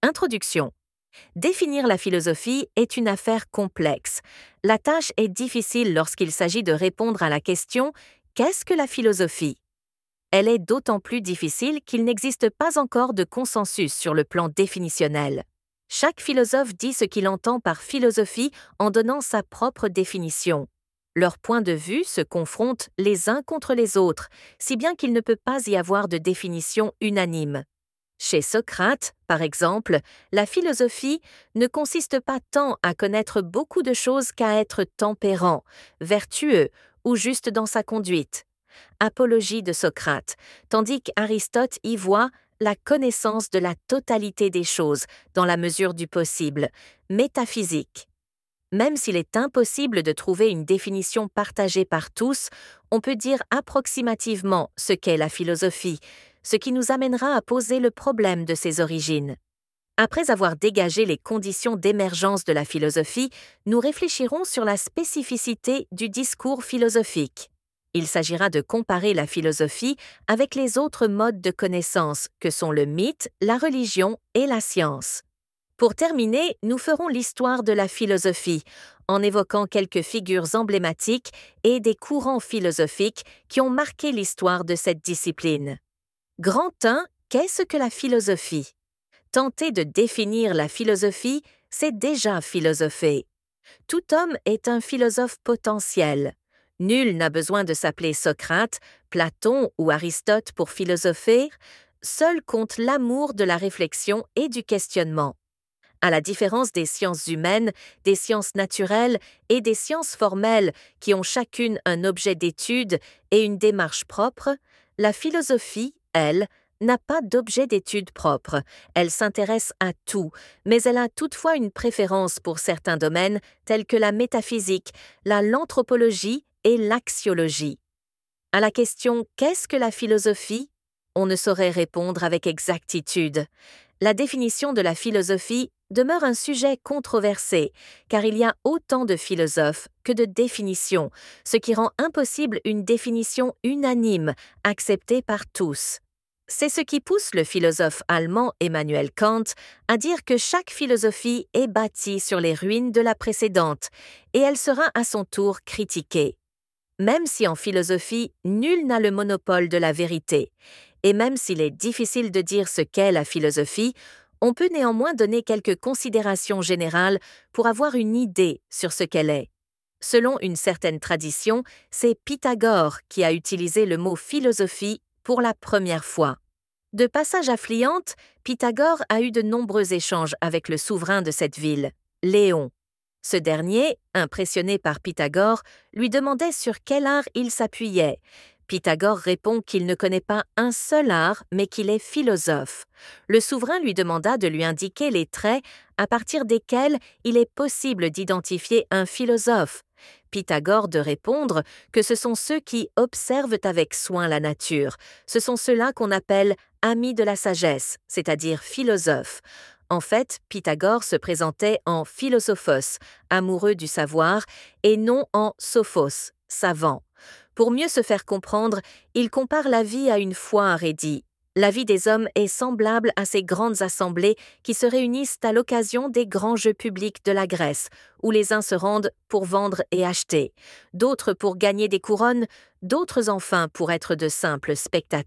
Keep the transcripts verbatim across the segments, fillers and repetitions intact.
Introduction. Définir la philosophie est une affaire complexe. La tâche est difficile lorsqu'il s'agit de répondre à la question « Qu'est-ce que la philosophie ?» Elle est d'autant plus difficile qu'il n'existe pas encore de consensus sur le plan définitionnel. Chaque philosophe dit ce qu'il entend par philosophie en donnant sa propre définition. Leurs points de vue se confrontent les uns contre les autres, si bien qu'il ne peut pas y avoir de définition unanime. Chez Socrate, par exemple, la philosophie ne consiste pas tant à connaître beaucoup de choses qu'à être tempérant, vertueux ou juste dans sa conduite. Apologie de Socrate, tandis qu'Aristote y voit la connaissance de la totalité des choses, dans la mesure du possible, métaphysique. Même s'il est impossible de trouver une définition partagée par tous, on peut dire approximativement ce qu'est la philosophie, ce qui nous amènera à poser le problème de ses origines. Après avoir dégagé les conditions d'émergence de la philosophie, nous réfléchirons sur la spécificité du discours philosophique. Il s'agira de comparer la philosophie avec les autres modes de connaissance que sont le mythe, la religion et la science. Pour terminer, nous ferons l'histoire de la philosophie, en évoquant quelques figures emblématiques et des courants philosophiques qui ont marqué l'histoire de cette discipline. Grand un, qu'est-ce que la philosophie? Tenter de définir la philosophie, c'est déjà philosopher. Tout homme est un philosophe potentiel. Nul n'a besoin de s'appeler Socrate, Platon ou Aristote pour philosopher, seul compte l'amour de la réflexion et du questionnement. À la différence des sciences humaines, des sciences naturelles et des sciences formelles qui ont chacune un objet d'étude et une démarche propre, la philosophie, elle, n'a pas d'objet d'étude propre. Elle s'intéresse à tout, mais elle a toutefois une préférence pour certains domaines tels que la métaphysique, la l'anthropologie et l'axiologie. À la question « Qu'est-ce que la philosophie ?» on ne saurait répondre avec exactitude. La définition de la philosophie demeure un sujet controversé, car il y a autant de philosophes que de définitions, ce qui rend impossible une définition unanime, acceptée par tous. C'est ce qui pousse le philosophe allemand Emmanuel Kant à dire que chaque philosophie est bâtie sur les ruines de la précédente, et elle sera à son tour critiquée. Même si en philosophie, nul n'a le monopole de la vérité, et même s'il est difficile de dire ce qu'est la philosophie, on peut néanmoins donner quelques considérations générales pour avoir une idée sur ce qu'elle est. Selon une certaine tradition, c'est Pythagore qui a utilisé le mot philosophie pour la première fois. De passage à Fliante, Pythagore a eu de nombreux échanges avec le souverain de cette ville, Léon. Ce dernier, impressionné par Pythagore, lui demandait sur quel art il s'appuyait. Pythagore répond qu'il ne connaît pas un seul art, mais qu'il est philosophe. Le souverain lui demanda de lui indiquer les traits à partir desquels il est possible d'identifier un philosophe. Pythagore de répondre que ce sont ceux qui observent avec soin la nature. Ce sont ceux-là qu'on appelle amis de la sagesse, c'est-à-dire philosophes. En fait, Pythagore se présentait en philosophos, amoureux du savoir, et non en sophos, savant. Pour mieux se faire comprendre, il compare la vie à une foire et dit « La vie des hommes est semblable à ces grandes assemblées qui se réunissent à l'occasion des grands jeux publics de la Grèce, où les uns se rendent pour vendre et acheter, d'autres pour gagner des couronnes, d'autres enfin pour être de simples spectateurs. »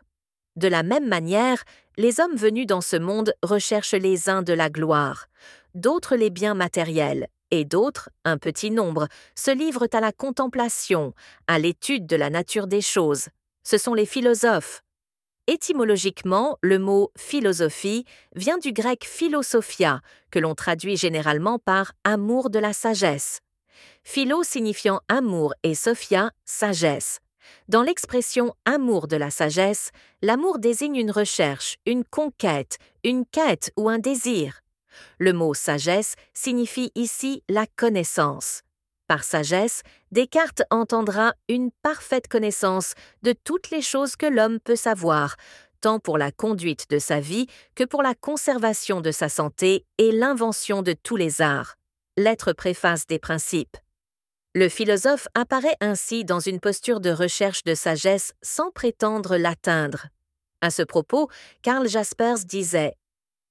De la même manière, les hommes venus dans ce monde recherchent les uns de la gloire, d'autres les biens matériels, et d'autres, un petit nombre, se livrent à la contemplation, à l'étude de la nature des choses. Ce sont les philosophes. Étymologiquement, le mot « philosophie » vient du grec « philosophia », que l'on traduit généralement par « amour de la sagesse ». Philo signifiant amour et sophia, sagesse. Dans l'expression « amour de la sagesse », l'amour désigne une recherche, une conquête, une quête ou un désir. Le mot « sagesse » signifie ici la connaissance. Par sagesse, Descartes entendra une parfaite connaissance de toutes les choses que l'homme peut savoir, tant pour la conduite de sa vie que pour la conservation de sa santé et l'invention de tous les arts. Lettre préface des Principes. Le philosophe apparaît ainsi dans une posture de recherche de sagesse sans prétendre l'atteindre. À ce propos, Karl Jaspers disait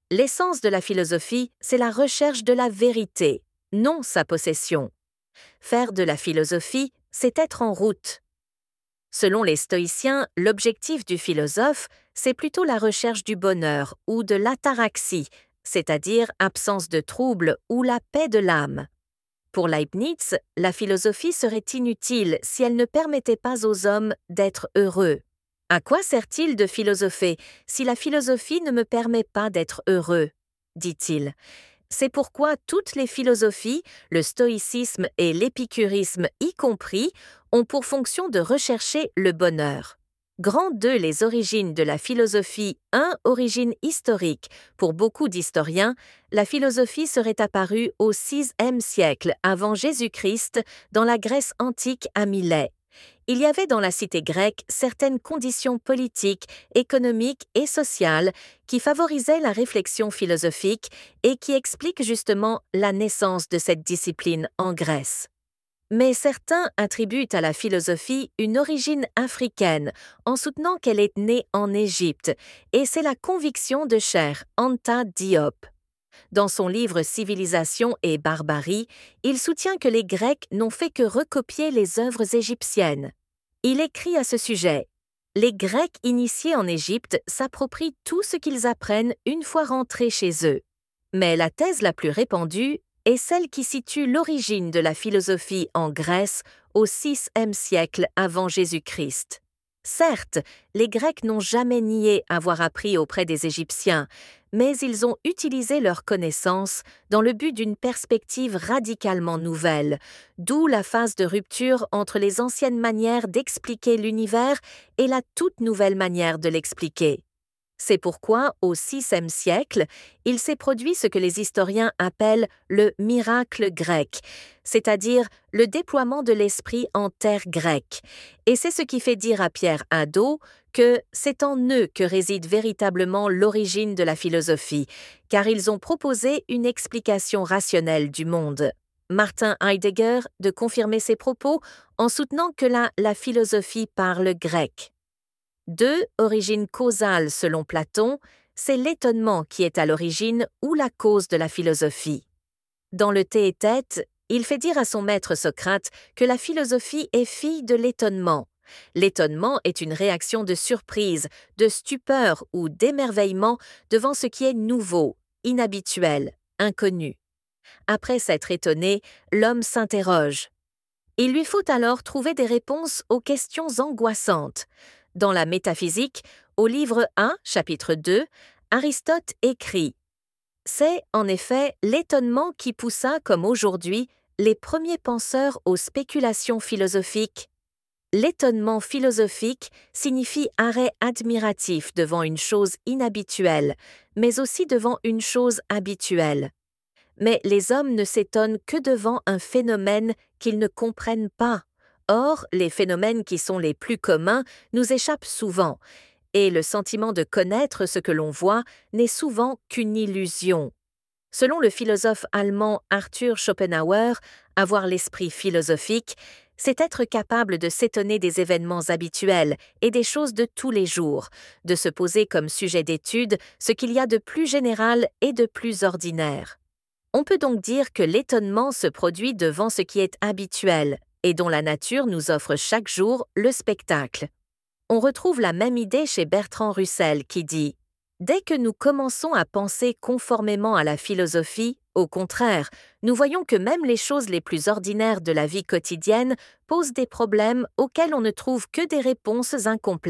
L'essence de la philosophie, c'est la recherche de la vérité, non sa possession. Faire de la philosophie, c'est être en route. Selon les stoïciens, l'objectif du philosophe, c'est plutôt la recherche du bonheur ou de l'ataraxie, c'est-à-dire absence de trouble ou la paix de l'âme. Pour Leibniz, la philosophie serait inutile si elle ne permettait pas aux hommes d'être heureux. À quoi sert-il de philosopher si la philosophie ne me permet pas d'être heureux, dit-il. C'est pourquoi toutes les philosophies, le stoïcisme et l'épicurisme y compris, ont pour fonction de rechercher le bonheur. Grand deux les origines de la philosophie, un origine historique. Pour beaucoup d'historiens, la philosophie serait apparue au sixième siècle avant Jésus-Christ dans la Grèce antique à Milet. Il y avait dans la cité grecque certaines conditions politiques, économiques et sociales qui favorisaient la réflexion philosophique et qui expliquent justement la naissance de cette discipline en Grèce. Mais certains attribuent à la philosophie une origine africaine en soutenant qu'elle est née en Égypte, et c'est la conviction de Cheikh Anta Diop. Dans son livre Civilisation et barbarie, il soutient que les Grecs n'ont fait que recopier les œuvres égyptiennes. Il écrit à ce sujet « Les Grecs initiés en Égypte s'approprient tout ce qu'ils apprennent une fois rentrés chez eux. » Mais la thèse la plus répandue est celle qui situe l'origine de la philosophie en Grèce au sixième siècle avant Jésus-Christ. Certes, les Grecs n'ont jamais nié avoir appris auprès des Égyptiens, mais ils ont utilisé leurs connaissances dans le but d'une perspective radicalement nouvelle, d'où la phase de rupture entre les anciennes manières d'expliquer l'univers et la toute nouvelle manière de l'expliquer. C'est pourquoi, au sixième siècle, il s'est produit ce que les historiens appellent le miracle grec, c'est-à-dire le déploiement de l'esprit en terre grecque. Et c'est ce qui fait dire à Pierre Hadot que c'est en eux que réside véritablement l'origine de la philosophie, car ils ont proposé une explication rationnelle du monde. Martin Heidegger de confirmer ses propos en soutenant que là, la philosophie parle grec. Deux, origine causale selon Platon, c'est l'étonnement qui est à l'origine ou la cause de la philosophie. Dans le Théétète, il fait dire à son maître Socrate que la philosophie est fille de l'étonnement. L'étonnement est une réaction de surprise, de stupeur ou d'émerveillement devant ce qui est nouveau, inhabituel, inconnu. Après s'être étonné, l'homme s'interroge. Il lui faut alors trouver des réponses aux questions angoissantes. Dans la métaphysique, au livre un, chapitre deux, Aristote écrit « C'est, en effet, l'étonnement qui poussa, comme aujourd'hui, les premiers penseurs aux spéculations philosophiques. L'étonnement philosophique signifie arrêt admiratif devant une chose inhabituelle, mais aussi devant une chose habituelle. Mais les hommes ne s'étonnent que devant un phénomène qu'ils ne comprennent pas. Or, les phénomènes qui sont les plus communs nous échappent souvent, et le sentiment de connaître ce que l'on voit n'est souvent qu'une illusion. » Selon le philosophe allemand Arthur Schopenhauer, avoir l'esprit philosophique, c'est être capable de s'étonner des événements habituels et des choses de tous les jours, de se poser comme sujet d'étude ce qu'il y a de plus général et de plus ordinaire. On peut donc dire que l'étonnement se produit devant ce qui est habituel, et dont la nature nous offre chaque jour le spectacle. On retrouve la même idée chez Bertrand Russell qui dit « Dès que nous commençons à penser conformément à la philosophie, au contraire, nous voyons que même les choses les plus ordinaires de la vie quotidienne posent des problèmes auxquels on ne trouve que des réponses incomplètes. »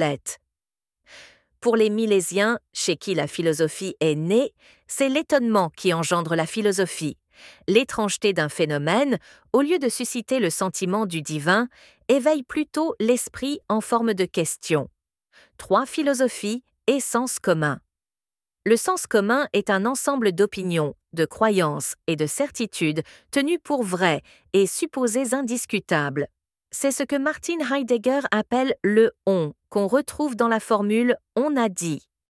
Pour les Milésiens, chez qui la philosophie est née, c'est l'étonnement qui engendre la philosophie. L'étrangeté d'un phénomène, au lieu de susciter le sentiment du divin, éveille plutôt l'esprit en forme de question. Trois philosophies et sens commun. Le sens commun est un ensemble d'opinions, de croyances et de certitudes tenues pour vraies et supposées indiscutables. C'est ce que Martin Heidegger appelle le « on », qu'on retrouve dans la formule « on a dit ».